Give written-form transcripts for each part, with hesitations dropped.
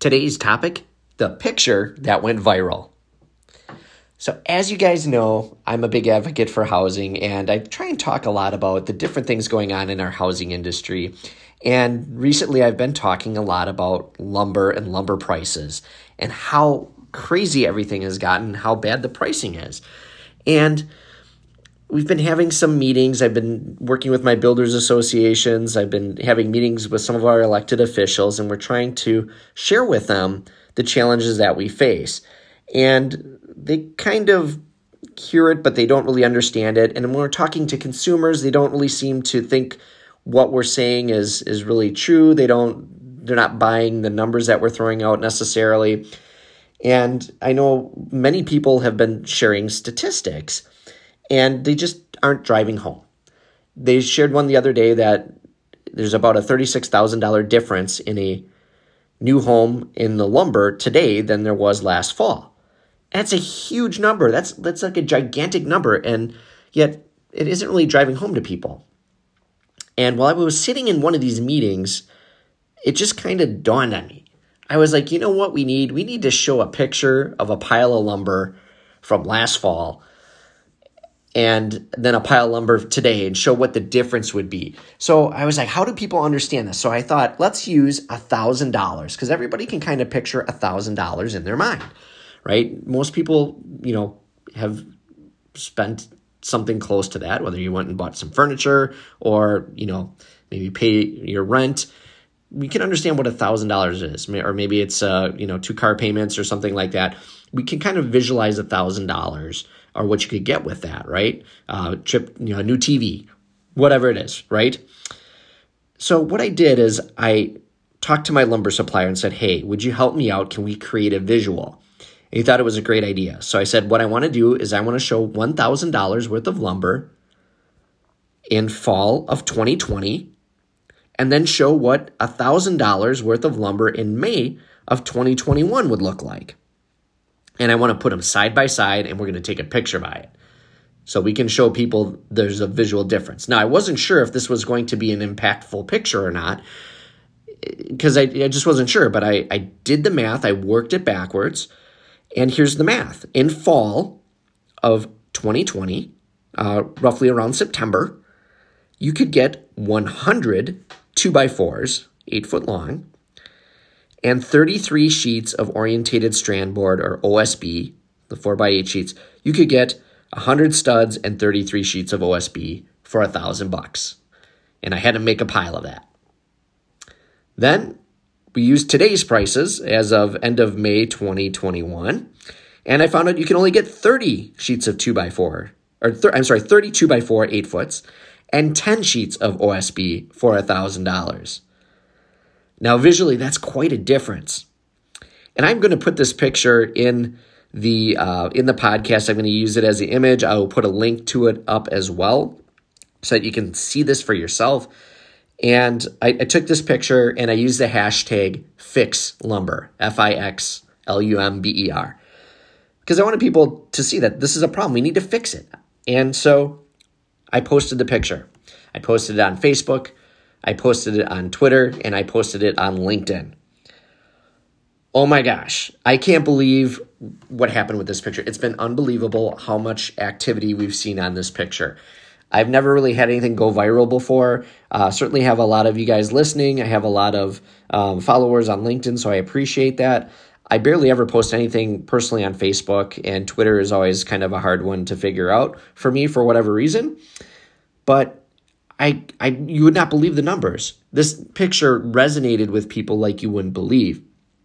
Today's topic, the picture that went viral. So as you guys know, I'm a big advocate for housing, and I try and talk a lot about the different things going on in our housing industry. And recently I've been talking a lot about lumber and lumber prices and how crazy everything has gotten, how bad the pricing is. And we've been having some meetings. I've been working with my builders associations. I've been having meetings with some of our elected officials, and we're trying to share with them the challenges that we face. And they kind of hear it, but they don't really understand it. And when we're talking to consumers, they don't really seem to think what we're saying is really true. They're not buying the numbers that we're throwing out necessarily. And I know many people have been sharing statistics, and they just aren't driving home. They shared one the other day that there's about a $36,000 difference in a new home in the lumber today than there was last fall. That's a huge number. That's like a gigantic number, and yet it isn't really driving home to people. And while I was sitting in one of these meetings, it just kind of dawned on me. I was like, you know what we need? We need to show a picture of a pile of lumber from last fall and then a pile of lumber today and show what the difference would be. So I was like, how do people understand this? So I thought, let's use $1,000 because everybody can kind of picture $1,000 in their mind, right? Most people, have spent something close to that, whether you went and bought some furniture or, maybe pay your rent. We can understand what $1,000 is, or maybe it's, 2 car payments or something like that. We can kind of visualize $1,000 or what you could get with that, right? A new TV, whatever it is, right? So what I did is I talked to my lumber supplier and said, hey, would you help me out? Can we create a visual? And he thought it was a great idea. So I said, what I want to do is I want to show $1,000 worth of lumber in fall of 2020, and then show what $1,000 worth of lumber in May of 2021 would look like. And I want to put them side by side, and we're going to take a picture by it. So we can show people there's a visual difference. Now, I wasn't sure if this was going to be an impactful picture or not, because I just wasn't sure. But I did the math. I worked it backwards. And here's the math. In fall of 2020, roughly around September, you could get 100 2x4s, 8 foot long, and 33 sheets of orientated strand board, or OSB, the 4x8 sheets. You could get 100 studs and 33 sheets of OSB for $1,000. And I had to make a pile of that. Then we used today's prices as of end of May 2021. And I found out you can only get 30 sheets of 2x4, 30 2x4 8 foots, and 10 sheets of OSB for $1,000. Now, visually, that's quite a difference. And I'm going to put this picture in the podcast. I'm going to use it as the image. I will put a link to it up as well so that you can see this for yourself. And I took this picture and I used the hashtag FixLumber, FixLumber, because I wanted people to see that this is a problem. We need to fix it. And so I posted the picture. I posted it on Facebook, I posted it on Twitter, and I posted it on LinkedIn. Oh my gosh, I can't believe what happened with this picture. It's been unbelievable how much activity we've seen on this picture. I've never really had anything go viral before. Certainly have a lot of you guys listening. I have a lot of followers on LinkedIn, so I appreciate that. I barely ever post anything personally on Facebook, and Twitter is always kind of a hard one to figure out for me for whatever reason. But you would not believe the numbers. This picture resonated with people like you wouldn't believe.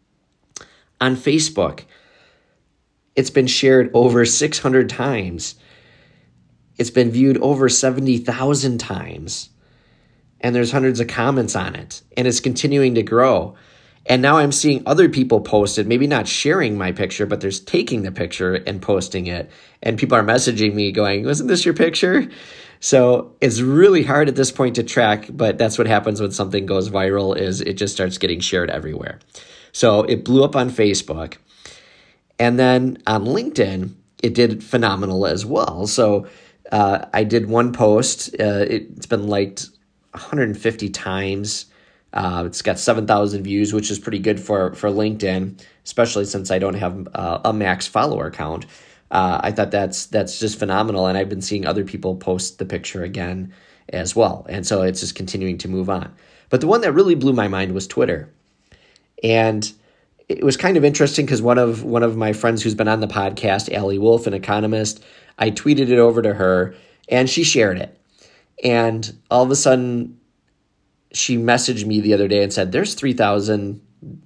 On Facebook, it's been shared over 600 times. It's been viewed over 70,000 times. And there's hundreds of comments on it. And it's continuing to grow. And now I'm seeing other people post it, maybe not sharing my picture, but they're taking the picture and posting it. And people are messaging me going, wasn't this your picture? So it's really hard at this point to track, but that's what happens when something goes viral, is it just starts getting shared everywhere. So it blew up on Facebook. And then on LinkedIn, it did phenomenal as well. So I did one post. It's been liked 150 times. It's got 7,000 views, which is pretty good for LinkedIn, especially since I don't have a max follower count. I thought that's just phenomenal, and I've been seeing other people post the picture again as well, and so it's just continuing to move on. But the one that really blew my mind was Twitter, and it was kind of interesting because one of my friends who's been on the podcast, Allie Wolf, an economist, I tweeted it over to her, and she shared it, and all of a sudden, she messaged me the other day and said, "There's 3,000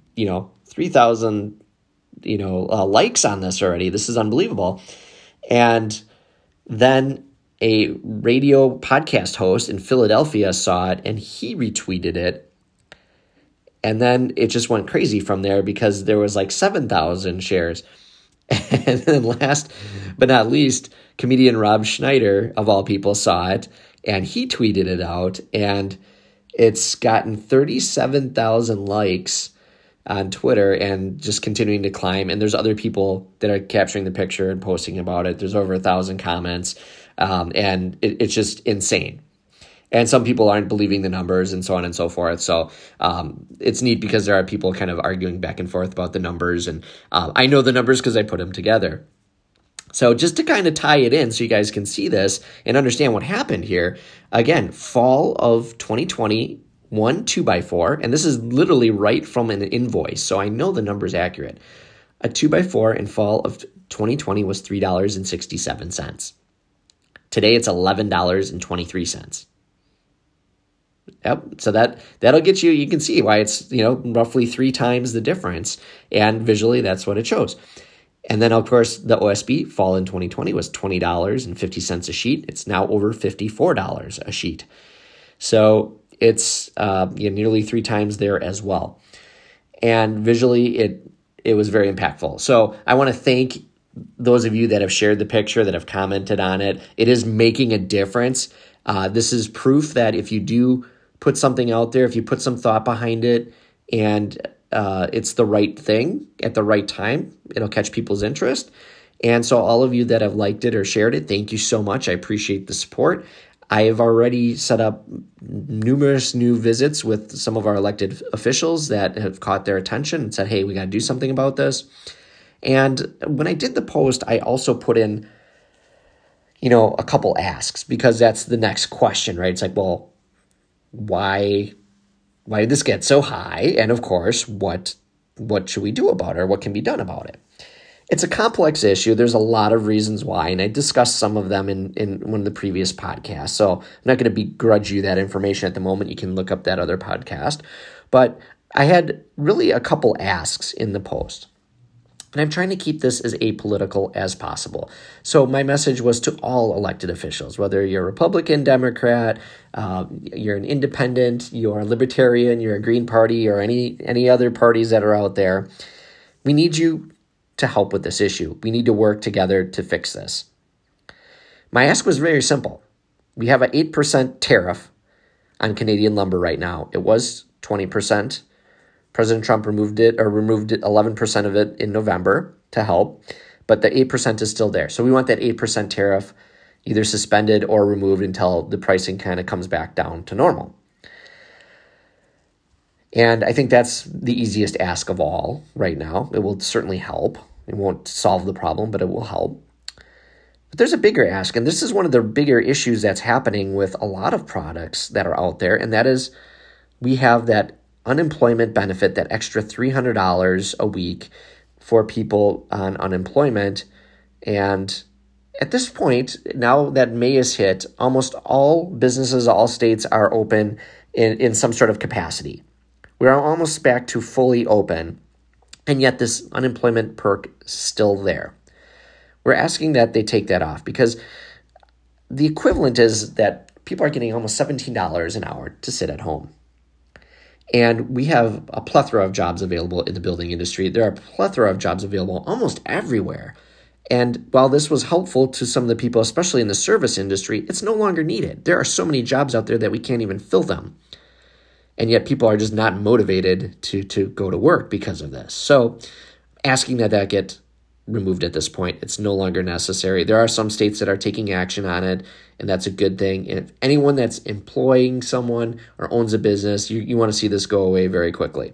likes on this already. This is unbelievable." And then a radio podcast host in Philadelphia saw it and he retweeted it. And then it just went crazy from there because there was like 7,000 shares. And then last but not least, comedian Rob Schneider, of all people, saw it and he tweeted it out, and it's gotten 37,000 likes on Twitter and just continuing to climb. And there's other people that are capturing the picture and posting about it. There's over 1,000 comments, and it's just insane. And some people aren't believing the numbers and so on and so forth. So it's neat because there are people kind of arguing back and forth about the numbers. And I know the numbers because I put them together. So just to kind of tie it in so you guys can see this and understand what happened here. Again, fall of 2020, 2x4, and this is literally right from an invoice, so I know the number is accurate. A 2x4 in fall of 2020 was $3.67. Today it's $11.23. Yep. So that'll get you. You can see why it's roughly 3 times the difference, and visually that's what it shows. And then, of course, the OSB fall in 2020 was $20.50 a sheet. It's now over $54 a sheet. So it's nearly 3 times there as well. And visually, it was very impactful. So I want to thank those of you that have shared the picture, that have commented on it. It is making a difference. This is proof that if you do put something out there, if you put some thought behind it, and it's the right thing at the right time, it'll catch people's interest. And so all of you that have liked it or shared it, thank you so much. I appreciate the support. I have already set up numerous new visits with some of our elected officials that have caught their attention and said, hey, we got to do something about this. And when I did the post, I also put in, a couple asks, because that's the next question, right? It's like, well, why did this get so high? And of course, what should we do about it, or what can be done about it? It's a complex issue. There's a lot of reasons why, and I discussed some of them in one of the previous podcasts. So I'm not going to begrudge you that information at the moment. You can look up that other podcast. But I had really a couple asks in the post. And I'm trying to keep this as apolitical as possible. So my message was to all elected officials, whether you're a Republican, Democrat, you're an independent, you're a libertarian, you're a Green Party, or any other parties that are out there. We need you to help with this issue. We need to work together to fix this. My ask was very simple. We have an 8% tariff on Canadian lumber right now. It was 20%. President Trump removed 11% of it in November to help, but the 8% is still there. So we want that 8% tariff either suspended or removed until the pricing kind of comes back down to normal. And I think that's the easiest ask of all right now. It will certainly help. It won't solve the problem, but it will help. But there's a bigger ask, and this is one of the bigger issues that's happening with a lot of products that are out there, and that is we have that unemployment benefit, that extra $300 a week for people on unemployment. And at this point, now that May is hit, almost all businesses, all states are open in some sort of capacity. We're almost back to fully open, and yet this unemployment perk is still there. We're asking that they take that off, because the equivalent is that people are getting almost $17 an hour to sit at home. And we have a plethora of jobs available in the building industry. There are a plethora of jobs available almost everywhere. And while this was helpful to some of the people, especially in the service industry, it's no longer needed. There are so many jobs out there that we can't even fill them. And yet people are just not motivated to go to work because of this. So asking that get removed at this point. It's no longer necessary. There are some states that are taking action on it, and that's a good thing. And if anyone that's employing someone or owns a business, you want to see this go away very quickly.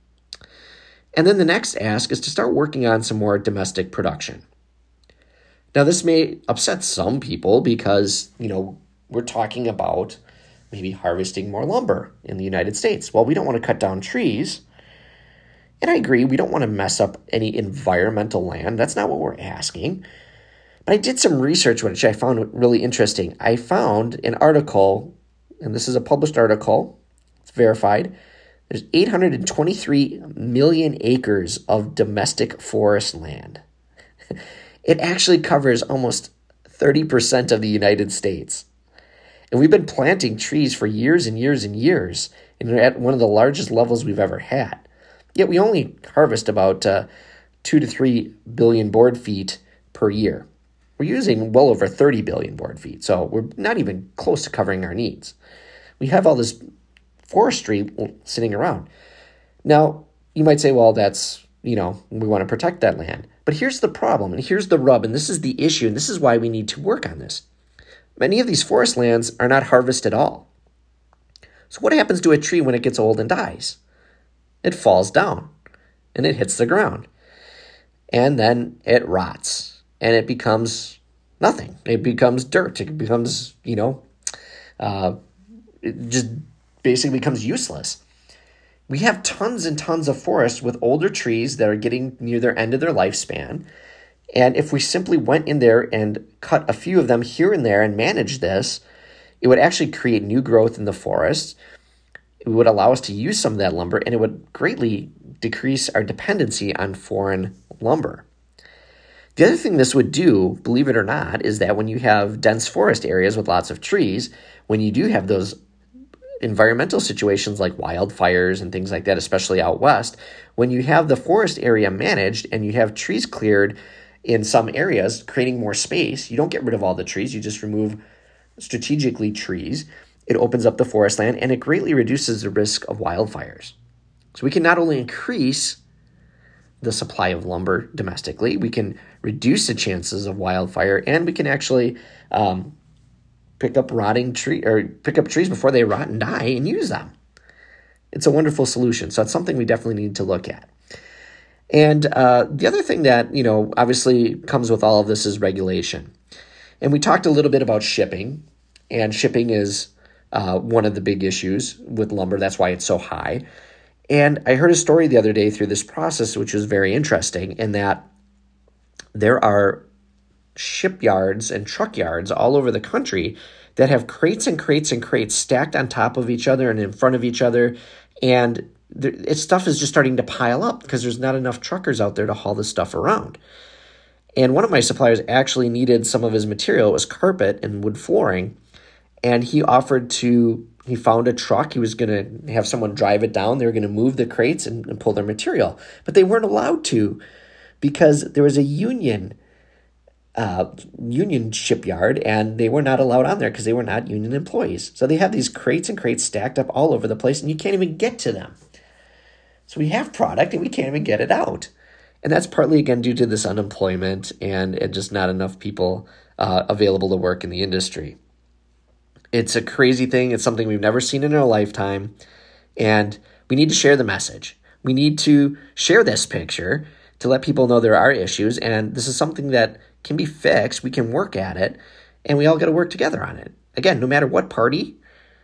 And then the next ask is to start working on some more domestic production. Now, this may upset some people because, we're talking about maybe harvesting more lumber in the United States. Well, we don't want to cut down trees. And I agree, we don't want to mess up any environmental land. That's not what we're asking. But I did some research, which I found really interesting. I found an article, and this is a published article. It's verified. There's 823 million acres of domestic forest land. It actually covers almost 30% of the United States. And we've been planting trees for years and years and years, and we're at one of the largest levels we've ever had. Yet we only harvest about 2 to 3 billion board feet per year. We're using well over 30 billion board feet, so we're not even close to covering our needs. We have all this forestry sitting around. Now, you might say, well, that's, we want to protect that land. But here's the problem, and here's the rub, and this is the issue, and this is why we need to work on this. Many of these forest lands are not harvested at all. So what happens to a tree when it gets old and dies? It falls down, and it hits the ground. And then it rots, and it becomes nothing. It becomes dirt. It becomes, it just basically becomes useless. We have tons and tons of forests with older trees that are getting near their end of their lifespan. And if we simply went in there and cut a few of them here and there and managed this, it would actually create new growth in the forest. It would allow us to use some of that lumber, and it would greatly decrease our dependency on foreign lumber. The other thing this would do, believe it or not, is that when you have dense forest areas with lots of trees, when you do have those environmental situations like wildfires and things like that, especially out west, when you have the forest area managed and you have trees cleared in some areas, creating more space, you don't get rid of all the trees, you just remove strategically trees. It opens up the forest land, and it greatly reduces the risk of wildfires. So we can not only increase the supply of lumber domestically, we can reduce the chances of wildfire, and we can actually pick up trees before they rot and die and use them. It's a wonderful solution. So it's something we definitely need to look at. And the other thing that, obviously comes with all of this is regulation. And we talked a little bit about shipping, and shipping is one of the big issues with lumber. That's why it's so high. And I heard a story the other day through this process, which was very interesting, in that there are shipyards and truck yards all over the country that have crates and crates and crates stacked on top of each other and in front of each other. And stuff is just starting to pile up because there's not enough truckers out there to haul this stuff around. And one of my suppliers actually needed some of his material. It was carpet and wood flooring. And he found a truck. He was going to have someone drive it down. They were going to move the crates and pull their material. But they weren't allowed to because there was a union shipyard, and they were not allowed on there because they were not union employees. So they have these crates and crates stacked up all over the place, and you can't even get to them. So we have product, and we can't even get it out. And that's partly, again, due to this unemployment and just not enough people available to work in the industry. It's a crazy thing. It's something we've never seen in our lifetime, and we need to share the message. We need to share this picture to let people know there are issues, and this is something that can be fixed. We can work at it, and we all got to work together on it. Again, no matter what party,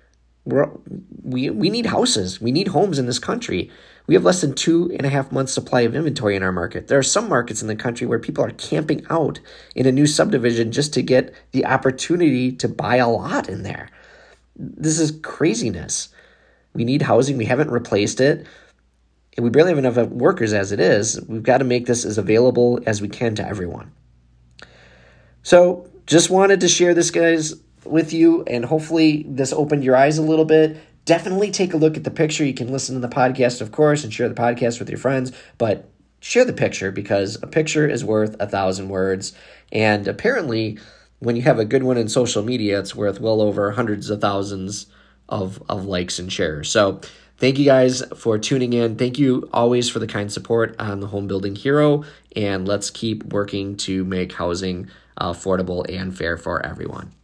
we need houses. We need homes in this country. We have less than 2.5 months supply of inventory in our market. There are some markets in the country where people are camping out in a new subdivision just to get the opportunity to buy a lot in there. This is craziness. We need housing. We haven't replaced it. And we barely have enough workers as it is. We've got to make this as available as we can to everyone. So just wanted to share this, guys, with you, and hopefully this opened your eyes a little bit. Definitely take a look at the picture. You can listen to the podcast, of course, and share the podcast with your friends, but share the picture because a picture is worth 1,000 words. And apparently, when you have a good one in social media, it's worth well over hundreds of thousands of likes and shares. So thank you guys for tuning in. Thank you always for the kind support on the Home Building Hero, and let's keep working to make housing affordable and fair for everyone.